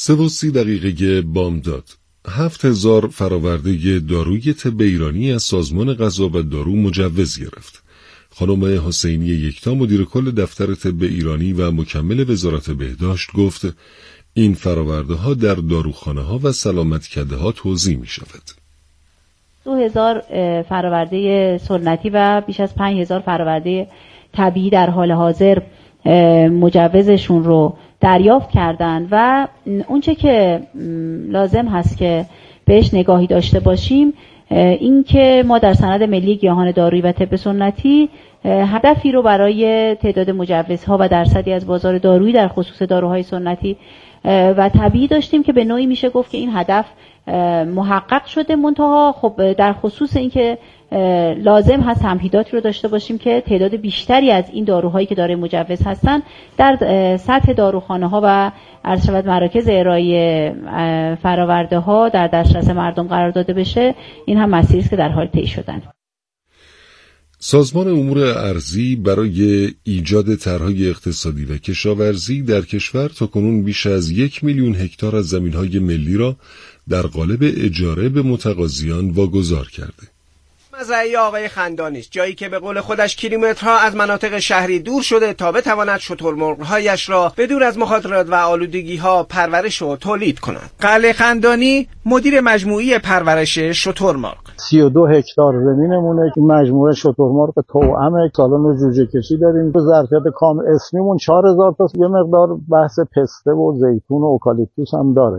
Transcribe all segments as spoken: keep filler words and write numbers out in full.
سه و سی دقیقه بامداد. هفت هزار فراورده داروی طب ایرانی از سازمان غذا و دارو مجوز گرفت. خانم حسینی یکتا مدیر کل دفتر طب ایرانی و مکمل وزارت بهداشت گفت این فراورده ها در داروخانه ها و سلامتکده ها توزیع می شود. دو هزار فراورده سنتی و بیش از پنج هزار فراورده طبیعی در حال حاضر مجوزشون رو دریافت کردن و اونچه که لازم هست که بهش نگاهی داشته باشیم این که ما در سند ملی گیاهان دارویی و طب سنتی هدفی رو برای تعداد مجوزها و درصدی از بازار دارویی در خصوص داروهای سنتی و طبیعی داشتیم که به نوعی میشه گفت که این هدف محقق شده. منتها خب در خصوص این که لازم هست تمهیداتی رو داشته باشیم که تعداد بیشتری از این داروهایی که دارای مجوز هستن در سطح داروخانه ها و عرض شود مراکز ارائه فراورده ها در دسترس مردم قرار داده بشه. این هم مسیری است که در حال طی شدن. سازمان امور ارضی برای ایجاد طرحهای اقتصادی و کشاورزی در کشور تاکنون بیش از یک میلیون هکتار از زمینهای ملی را در قالب اجاره به متقاضیان واگذار کرده. مزرعه آقای خندانی است، جایی که به قول خودش کیلومترها از مناطق شهری دور شده تا بتواند شترمرغ‌هایش را بدور از مخاطرات و آلودگی‌ها پرورش و تولید کند. قلعه خندانی مدیر مجموعی پرورش شترمرغ. سی و دو هکتار زمینمونه که مجموعه شترمرغ توأم سالن جوجه کشی داریم. تو ظرفیت کام اسمیمون چهار هزار تا، یه مقدار بحث پسته و زیتون و اوکالیپتوس هم داره.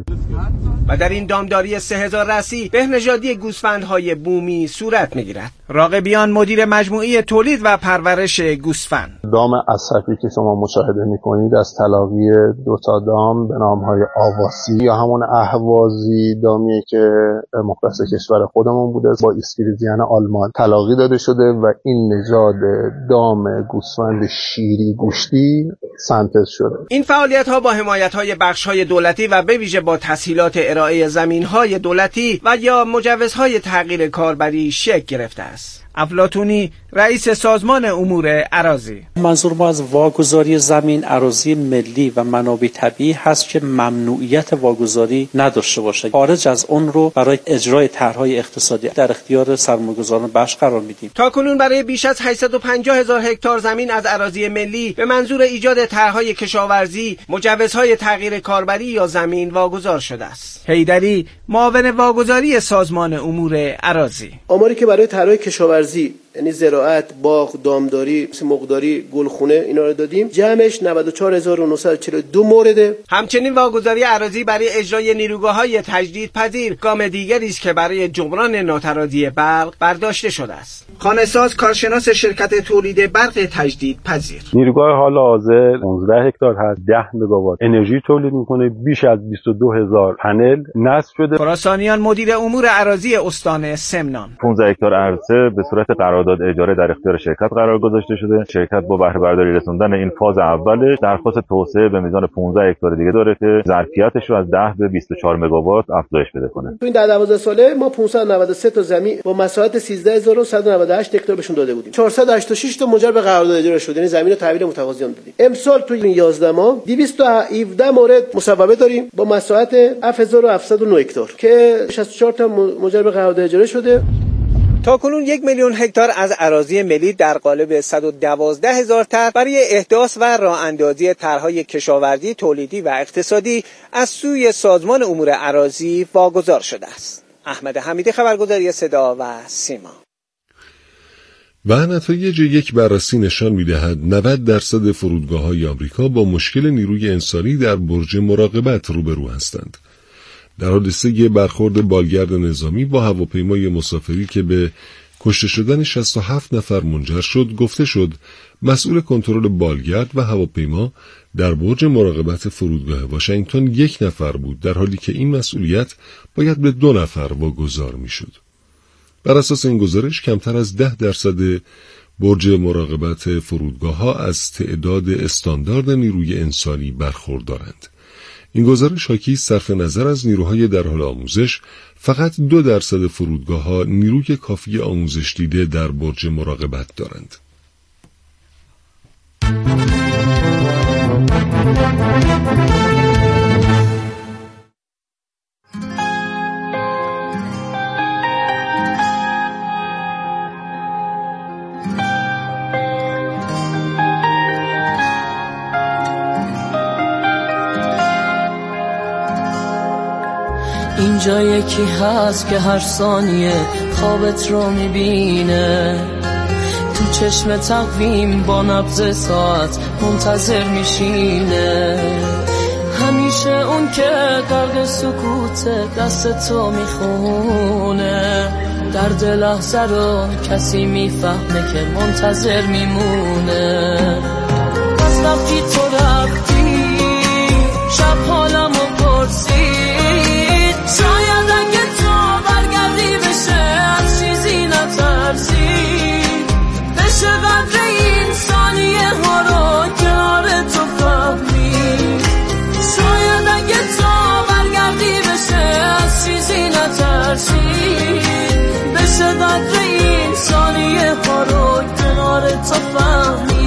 و در این دامداری سه هزار رأسی بهنژادی گوسفندهای بومی صورت میگیرد. راغبیان مدیر مجموعه تولید و پرورش گوسفند. دام اسفی که شما مشاهده میکنید از تلاقی دو تا دام به نامهای آواسی یا همون اهوازی دامیه که مختص کشور خودمون بوده با اسکریزیان آلمان تلاقی داده شده و این نژاد دام گوسفند شیری گوشتی سنتز شده. این فعالیت ها با حمایت های بخش های دولتی و به ویژه با تسهیلات ارائه زمین های دولتی و یا مجوزهای تغییر کاربری شکل گرفته است. افلاطونی رئیس سازمان امور اراضی: منظور ما از واگذاری زمین اراضی ملی و منابع طبیعی هست که ممنوعیت واگذاری نداشته باشه. خارج از اون رو برای اجرای طرح‌های اقتصادی در اختیار سرمایه‌گذاران بخش قرار میدیم. تاکنون برای بیش از هشتصد و پنجاه هزار هکتار زمین از اراضی ملی به منظور ایجاد طرح‌های کشاورزی مجوزهای تغییر کاربری یا زمین واگذار شده است. حیدری معاون واگذاری سازمان امور اراضی: آماری که برای طرح‌های کشاورزی یعنی زراعت، باغ، دامداری، مرغداری، گلخونه اینا رو دادیم، جمعش نود و چهار هزار و نهصد و چهل و دو مورده. همچنین واگذاری اراضی برای اجرای نیروگاه‌های تجدیدپذیر گام دیگری است که برای جبران ناترازی برق برداشته شده است. خانه‌ساز کارشناس شرکت تولید برق تجدیدپذیر: نیروگاه حال حاضر پانزده هکتار هست، ده مگاوات انرژی تولید میکنه، بیش از بیست و دو هزار پنل نصب شده. خراسانیان مدیر امور اراضی استان سمنان: پانزده هکتار عرضه به صورت قرارداد اجاره در اختیار شرکت قرار گذاشته شده. شرکت با بهره برداری رسوندن این فاز اولش درخواست توسعه به میزان پانزده هکتار دیگه داره که ظرفیتش رو از ده به بیست و چهار مگاوات افزایش بده کنه. تو این ده دوازده ساله ما پانصد و نود و سه تا زمین با مساحت سیزده هزار و صد و نود و هشت هکتار بهشون داده بودیم. چهارصد و هشتاد و شش تا منجر به قرارداد اجاره شده، یعنی زمین رو تحویل متقاضیان دادیم. امسال تو این یازده ماه دویست و هفده مورد مصوبه داریم با مساحت هفت هزار و هفتصد و نه هکتار که شصت و چهار تا منجر به قرارداد اجاره شده. تاکنون یک میلیون هکتار از اراضی ملی در قالب صد و دوازده هزار طرح برای احداث و راه اندازی طرح‌های کشاورزی، تولیدی و اقتصادی از سوی سازمان امور اراضی واگذار شده است. احمد حمیدی، خبرگزاری صدا و سیما. و نتایج یک بررسی نشان می‌دهد نود درصد فرودگاه‌های آمریکا با مشکل نیروی انسانی در برج مراقبت روبرو هستند. در حادثه برخورد بالگرد نظامی با هواپیمای مسافری که به کشته شدن شصت و هفت نفر منجر شد، گفته شد مسئول کنترل بالگرد و هواپیما در برج مراقبت فرودگاه واشنگتن یک نفر بود، در حالی که این مسئولیت باید به دو نفر واگذار میشد. بر اساس این گزارش کمتر از ده درصد برج مراقبت فرودگاه‌ها از تعداد استاندارد نیروی انسانی برخوردارند. این گزارش حاکی صرف نظر از نیروهای در حال آموزش، فقط دو درصد فرودگاه‌ها نیروی کافی آموزش دیده در برج مراقبت دارند. یکی هست که هر ثانیه خوابت رو میبینه، تو چشم تقویم با نبض ساعت منتظر میشینه. همیشه اون که غرق سکوت دست تو میخونه، درد لحظه رو کسی میفهمه که منتظر میمونه. از وقتی تو رفتی شب حالمو پرسید، شاید اگه تو برگردی بشه از چیزی نترسی، بشه قدر این ثانیه ها رو کنار تو فهمی. شاید اگه تو برگردی بشه از چیزی نترسی، بشه قدر این ثانیه ها رو کنار تو فهمی.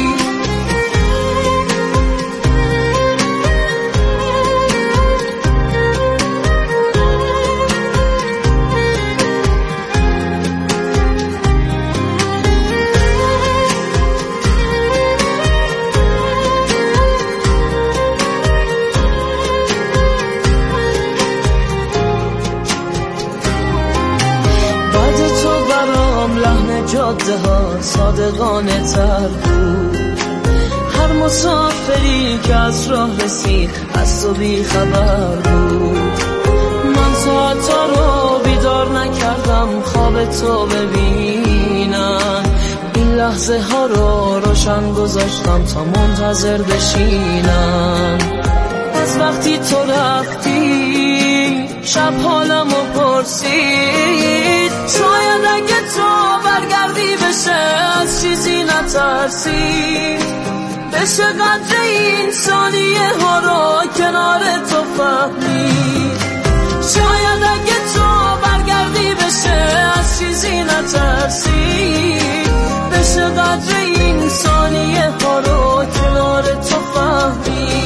جاده ها صادقانه تر بود، هر مسافری که از راه رسید از تو بی خبر بود. من ساعتا رو بیدار نکردم خواب تو ببینم، این لحظه ها رو روشن گذاشتم تا منتظر بشینم. از وقتی تو رفتی شب حالمو پرسید، شاید اگه تو برگردی بشه از چیزی نترسی، بشه قدر این ثانیه ها رو کنار تو فهمی. شاید اگه تو برگردی بشه از چیزی نترسی، بشه قدر این ثانیه ها رو کنار تو فهمی.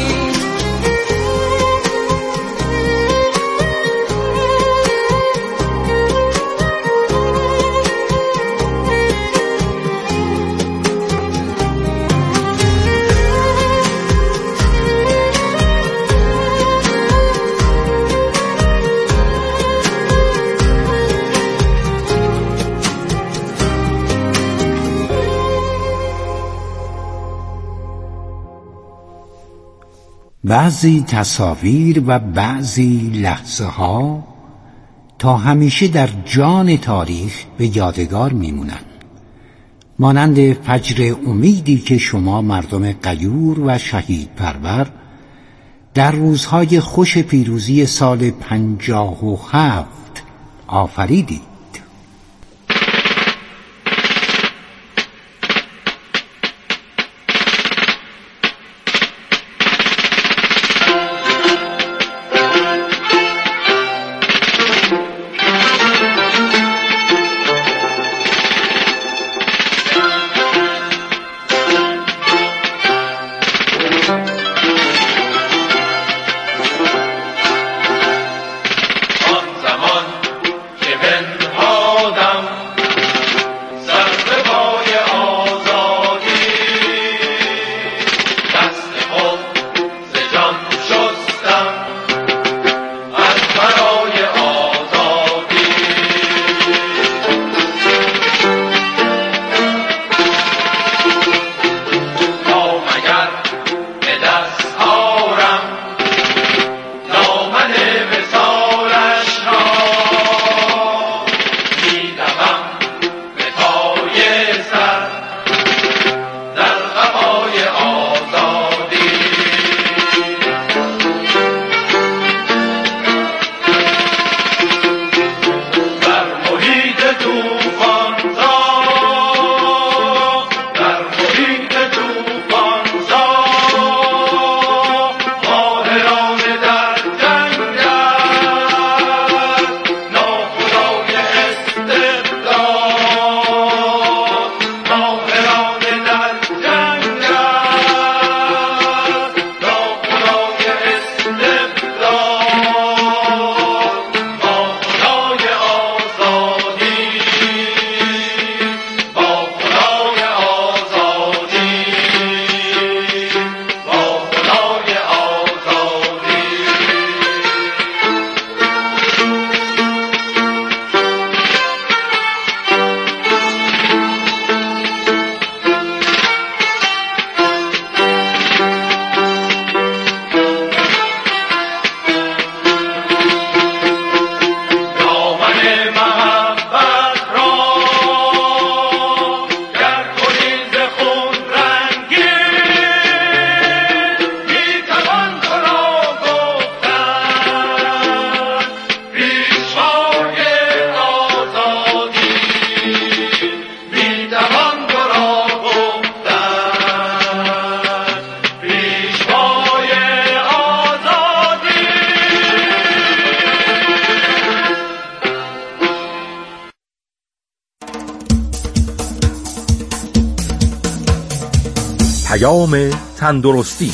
بعضی تصاویر و بعضی لحظه ها تا همیشه در جان تاریخ به یادگار میمونن، مانند فجر امیدی که شما مردم غیور و شهید پرور در روزهای خوش پیروزی سال پنجاه و هفت آفریدید. آن زمان که پیام تندرستی.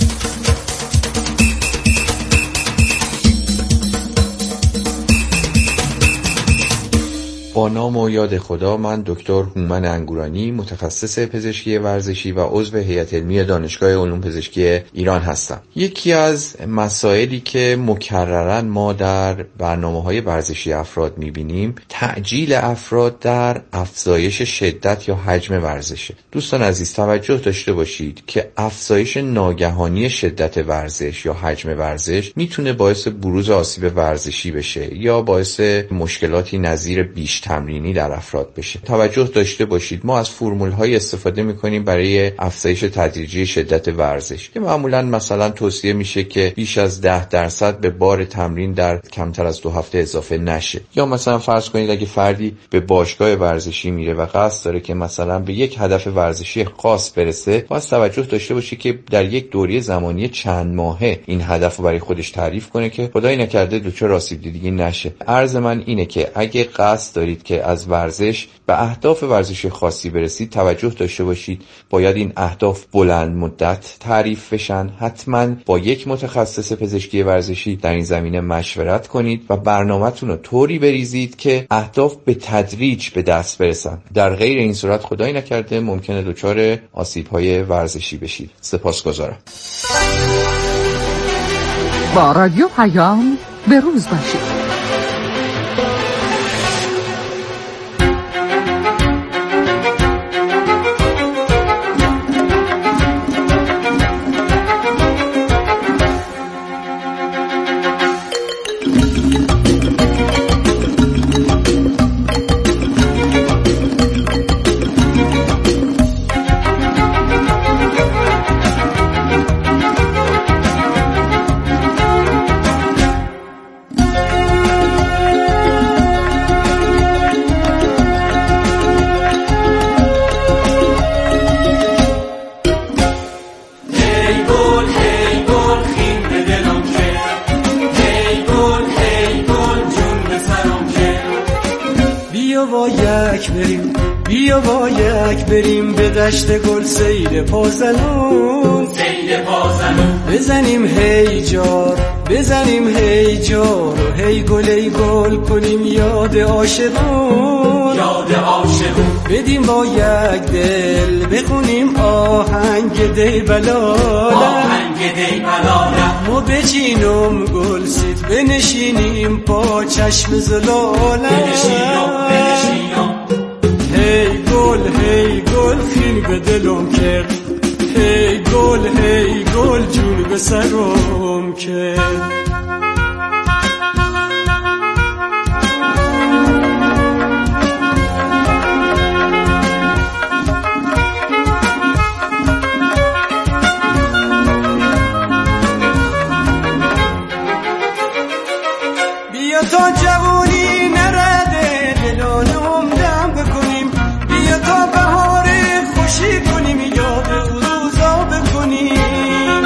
با نام و یاد خدا، من دکتر هومن انگورانی، متخصص پزشکی ورزشی و عضو هیئت علمی دانشگاه علوم پزشکی ایران هستم. یکی از مسائلی که مکرراً ما در برنامه‌های ورزشی افراد می‌بینیم، تعجیل افراد در افزایش شدت یا حجم ورزشه. دوستان عزیز، توجه داشته باشید که افزایش ناگهانی شدت ورزش یا حجم ورزش میتونه باعث بروز آسیب ورزشی بشه یا باعث مشکلاتی نظیر بیش تمرینی در افراد بشه. توجه داشته باشید ما از فرمول‌های استفاده می‌کنیم برای افزایش تدریجی شدت ورزش که معمولاً مثلا توصیه میشه که بیش از ده درصد به بار تمرین در کمتر از دو هفته اضافه نشه. یا مثلا فرض کنید اگه فردی به باشگاه ورزشی میره و قصد داره که مثلا به یک هدف ورزشی خاص برسه، باید توجه داشته باشه که در یک دوره زمانی چند ماهه این هدف رو برای خودش تعریف کنه که خدای نکرده دچار آسیب دیدگی نشه. عرض من اینه که اگه قصد دارید که از ورزش به اهداف ورزشی خاصی برسید، توجه داشته باشید باید این اهداف بلند مدت تعریف بشن. حتما با یک متخصص پزشکی ورزشی در این زمینه مشورت کنید و برنامه‌تون رو طوری بریزید که اهداف به تدریج به دست برسن. در غیر این صورت خدای نکرده ممکنه دچار آسیب‌های ورزشی بشید. سپاسگزارم. با رادیو پیام به روز باشید. بریم به دشت گل سیر پازنون، سیر پازنون بزنیم هی جار، بزنیم هی جار و هی گل ای گل کنیم یاد عاشقون، یاد عاشقون بدیم با یک دل بخونیم آهنگ دی بلاله، آهنگ دی بلاله ما بچینم گل سید بنشینیم پا چشم زلاله، بنشینم بنشینم هی گل هی گل خیلی به دلم کرد، هی گل هی گل جون به سرم کرد. بیا تا جوانی نرده دلانم دم بکنیم، بیا تا بهار خوشی کنیم یاد روزا بکنیم،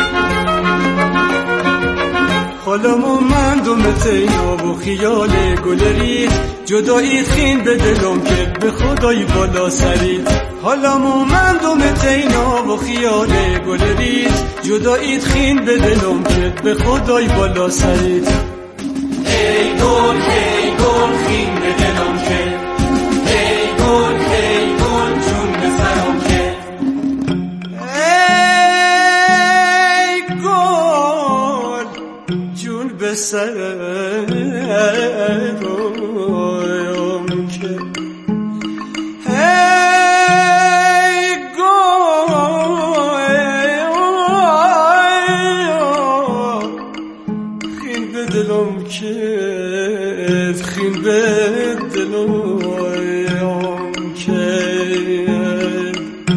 حالمو من دوم تینا و خیال گلری جدایی خین به دلم کرد به خدای بالا سرید، حالمو من دوم تینا و خیال گلری جدایی خین به دلم کرد به خدای بالا سرید، ای گل ای گل خین به دلم کرد، ای گل ای گل جون به سرم کرد، ای گل جون به سرم کرد، ای گل خین به دلم کرد، خین به دلم کرد،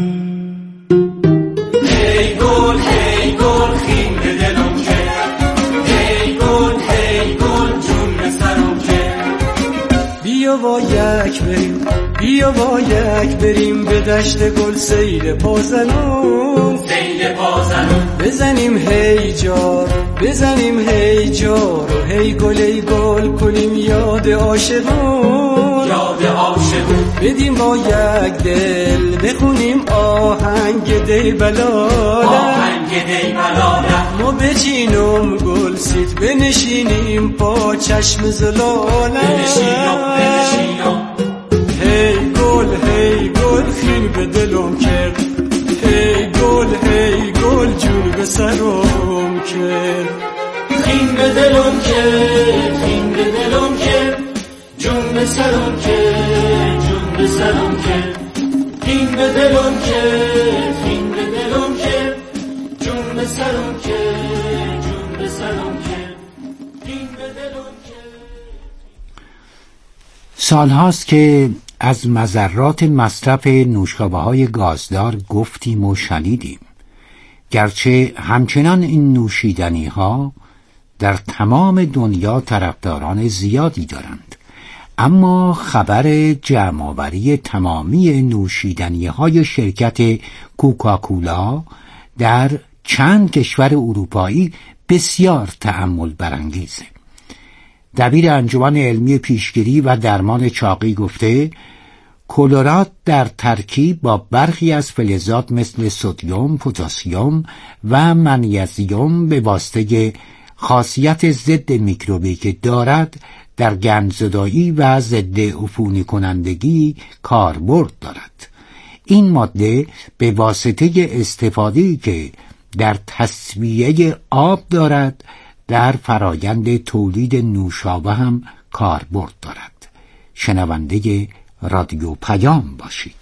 ای گل ای گل خین به دلم کرد، ای گل ای گل جون به سرم کرد، بیا با یک بریم بیا با یک بریم به دشت گل سیل پازنون، سیل پازنون بزنیم هی جار، بزنیم هی جار و هی گل ای گل کنیم یاد عاشقون، یاد عاشقون بدیم با یک دل بخونیم آهنگ دی بلاله، آهنگ دی بلاله ما بچینم گل سید بنشینیم پا چشم زلاله، بنشینم بنشینم هی گل هی گل خین به دلم کرد، هی گل هی گل جون به سرم کرد، خین به دلم کرد، خین به دلم کرد، جون به سرم کرد، جون به سرم کرد، خین به دلم کرد، خین به دلم کرد، جون به سرم کرد، جون به سرم کرد، خین به دلم کرد. سالهاست که از مضرات مصرف نوشابه‌های گازدار گفتیم و شنیدیم، گرچه همچنان این نوشیدنی‌ها در تمام دنیا طرفداران زیادی دارند، اما خبر جمع‌آوری تمامی نوشیدنی‌های شرکت کوکاکولا در چند کشور اروپایی بسیار تأمل برانگیزه. دبیر انجمن علمی پیشگیری و درمان چاقی گفته کلرات در ترکیب با برخی از فلزات مثل سدیم، پتاسیم و منیزیم به واسطه خاصیت ضد میکروبی که دارد در گندزدایی و ضد عفونی کنندگی کاربرد دارد. این ماده به واسطه استفاده‌ای که در تصفیه آب دارد در فرایند تولید نوشابه هم کاربرد دارد. شنونده رادیو پیام باشید.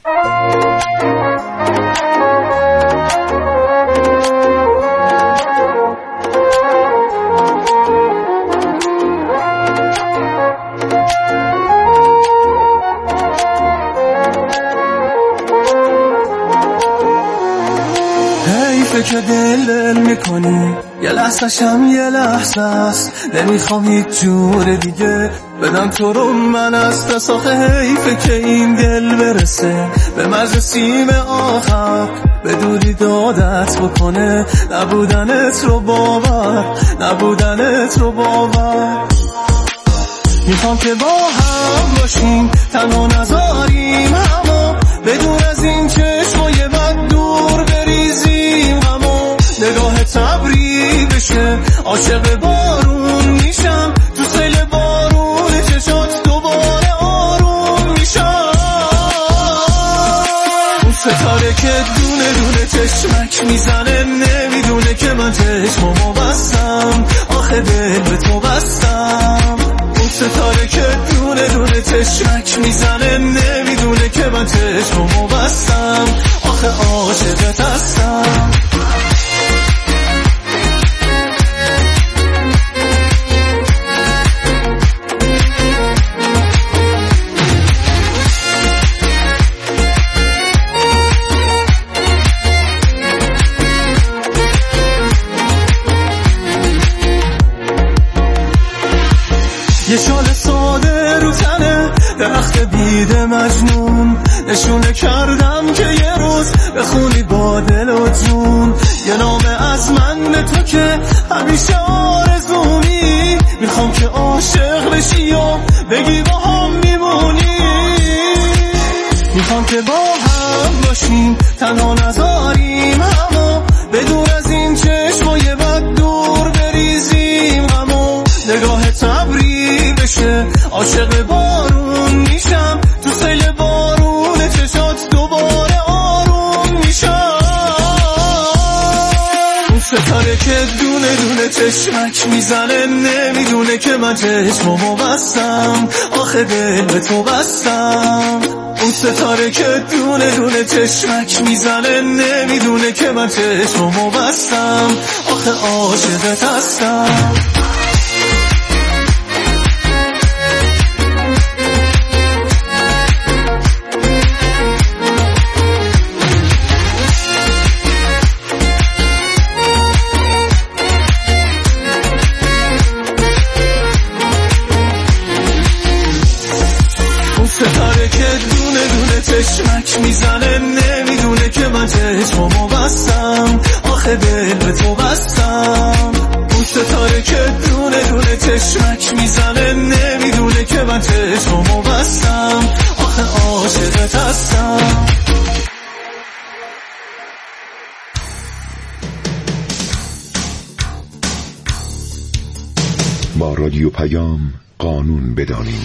که دل دل میکنی یه لحظه شم یه لحظه است، نمیخوام هیچ جور دیگه بدم تو رو من از تساخه، حیفه که این دل برسه به مرز سیم آخر، به دوری دادت بکنه نبودنت رو باور، نبودنت رو باور. میخوام که با هم باشیم تنها نذاریم همو، بدون از این چشمای بد دور بریزیم همو، نگاه تبری بشه عاشق بارون میشم، تو سیل بارون چشات دوباره آروم میشم. اون ستاره که دونه دونه چشمک میزنه نمیدونه که من چشمامو بستم، آخه دل به تو بستم. اون ستاره که دونه دونه چشمک میزنه نمیدونه که من چشمامو بستم، آخه عاشقت هستم. یه شال ساده رو تنه درخت بید مجنون، نشونه کردم که یه روز بخونی با دل و جون، یه نامه از من به تو که همیشه آرزومی، میخوام که عاشق بشی و بگی با هم میمونی، میخوام که با هم باشیم تنها نذاریم همو، بدون از این چشمای بد دور بریزیم همو، نگاه تبری بشه عاشق بارون میشم، تو سیل بارون چشات دوباره آروم میشم. اون ستاره که دونه دونه چشمک میزنه نمیدونه که من چشمامو بستم، آخه دل به تو بستم. اون ستاره که دونه دونه چشمک میزنه نمیدونه که من چشمامو بستم، آخه عاشقت هستم. ستاره که چشمک میزنه نمیدونه که من چشمامو بستم، آخه دل به تو بستم. پشت تاره که دونه دونه چشمک میزنه نمیدونه که من چشمامو بستم، آخه عاشقت هستم. با رادیو پیام قانون بدانیم.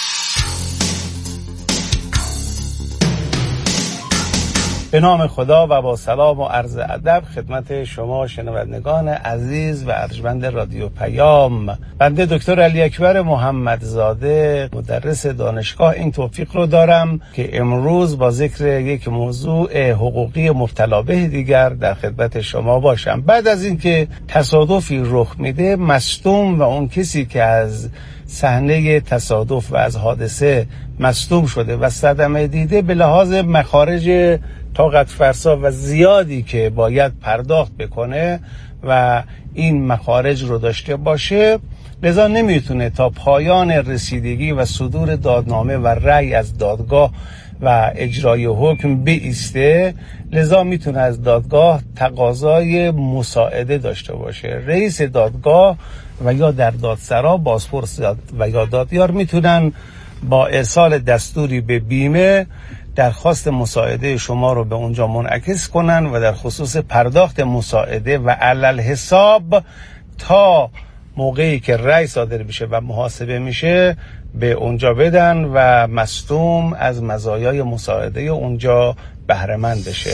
به نام خدا و با سلام و عرض ادب خدمت شما شنوندگان عزیز و ارجمند رادیو پیام. بنده دکتر علی اکبر محمدزاده مدرس دانشگاه این توفیق رو دارم که امروز با ذکر یک موضوع حقوقی مبتلا به دیگر در خدمت شما باشم. بعد از اینکه تصادفی رخ میده، مصدوم و اون کسی که از صحنه تصادف و از حادثه مصدوم شده و صدمه دیده به لحاظ مخارج طاقت فرسا و زیادی که باید پرداخت بکنه و این مخارج رو داشته باشه، لذا نمیتونه تا پایان رسیدگی و صدور دادنامه و رأی از دادگاه و اجرای حکم بایسته. لذا میتونه از دادگاه تقاضای مساعده داشته باشه. رئیس دادگاه و یا در دادسرا بازپرس و یا دادیار میتونن با ارسال دستوری به بیمه درخواست مساعده شما رو به اونجا منعکس کنن و در خصوص پرداخت مساعده و علل حساب تا موقعی که رأی صادر میشه و محاسبه میشه به اونجا بدن و مصدوم از مزایای مساعده اونجا بهره مند بشه.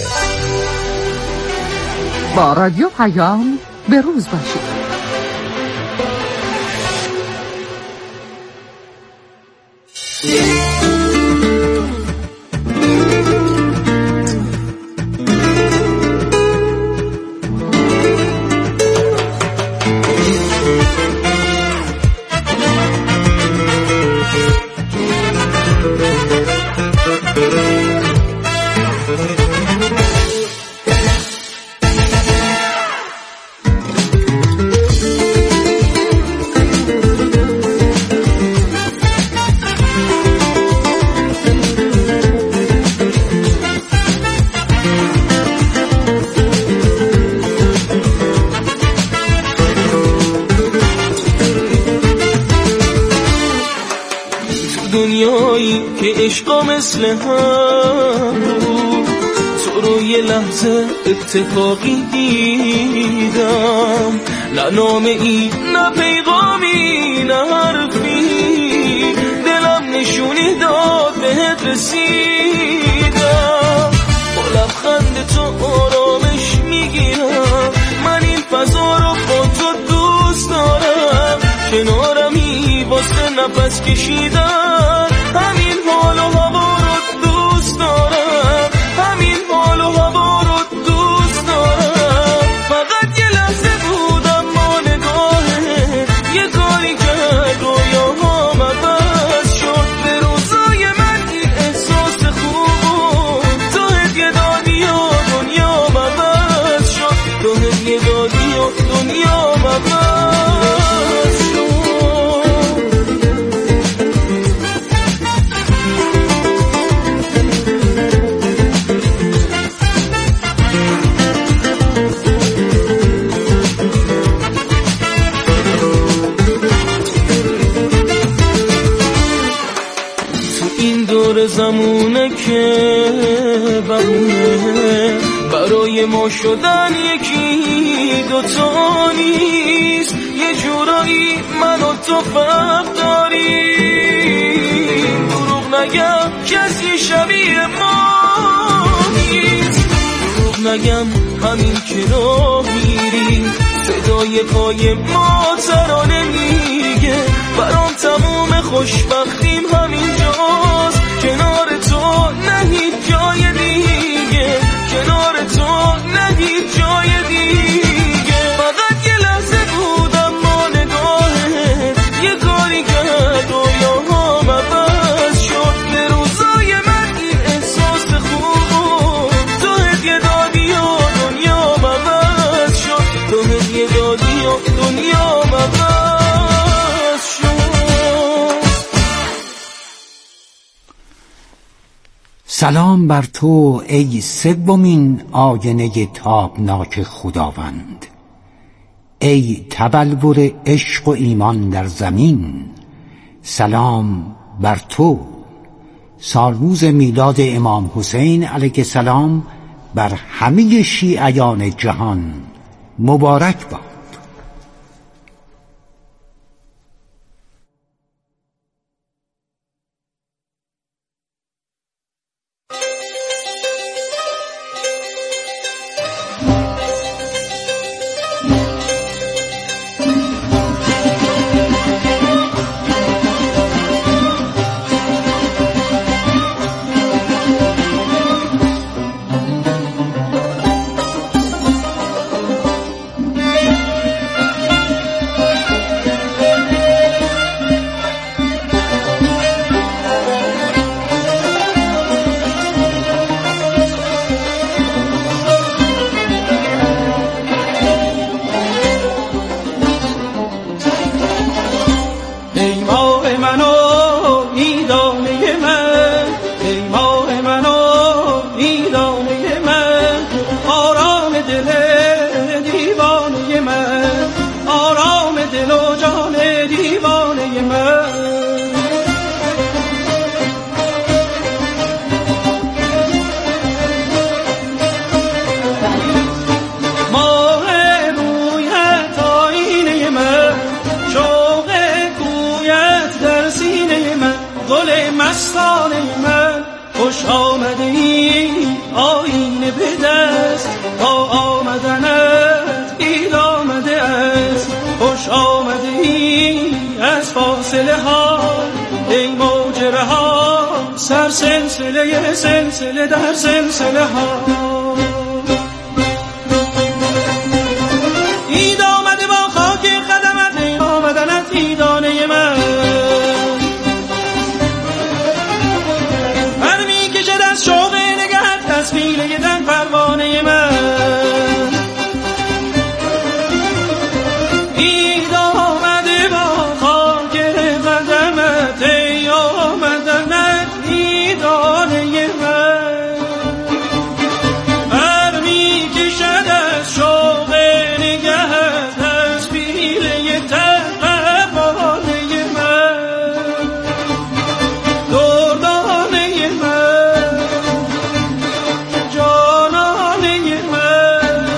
با رادیو پیام به روز باشید. عشقا مثل هم تو رو یه لحظه اتفاقی دیدم، نه نامه ای نه پیغامی نه حرفی، دلم نشونی داد بهت رسیدم. با لبخند تو آرامش میگیرم، من این فضا رو با تو دوست دارم، کنارمی واسه نفس کشیدن، همین حال و هوا رو دوست دارم، همین حال و هوا رو دوست دارم. فقط یه لحظه بودم با نگاهه، یه کاری کرد رویاهام عوض شد، به روزای من این احساس خوب تو هدیه دادی و دنیام عوض شد، تو هدیه دادی و دنیام عوض شد. زمونه که بمونه برای ما شدن یکی دوتا نیست، یه جورایی من و تو فرق داریم، دروغ نگم کسی شبیه ما نیست، دروغ نگم همین که راه میریم صدای پای ما ترانه میگه، برام تموم خوشبختیم همینجاست، کنار تو نه هیچ جای دیگه، کنار تو نه هیچ جای دیگه. فقط یه لحظه بودم با نگاهت، یه کاری کرد رویاهام عوض شد، به روزای من این احساس خوب تو هدیه دادی و دنیام عوض شد، تو هدیه دادی و دنیام عوض شد. سلام بر تو ای سومین آینه تابناک خداوند، ای تبلور عشق و ایمان در زمین، سلام بر تو. سالروز میلاد امام حسین علیه السلام بر همه شیعیان جهان مبارک باد. سلسله سلسله در سلسله ها اید آمده با خاک قدمت، ای آمدنت ایدانه من برمی کشد از شوق نگهت تصویل دن پروانه من. اید آمده با خاک قدمت، ای آمدنت ایدانه من برمی کشد از شوق نگهت از پیله تقوانه من. دردانه من، جانانه من،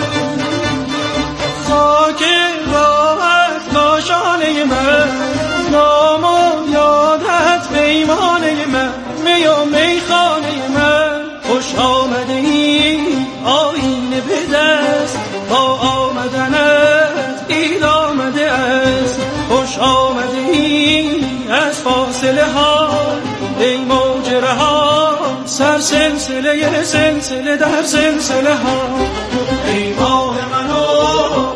خاک راحت کاشانه من، نام و یادت پیمانه من، می و میخانه من. خوش آمده ای آینه به دست، با آمدنت اید آمده است. خوش آمده ای از فاصله ها، ای موج رها، سر سلسله سلسله در سلسله ها. ای ماه منو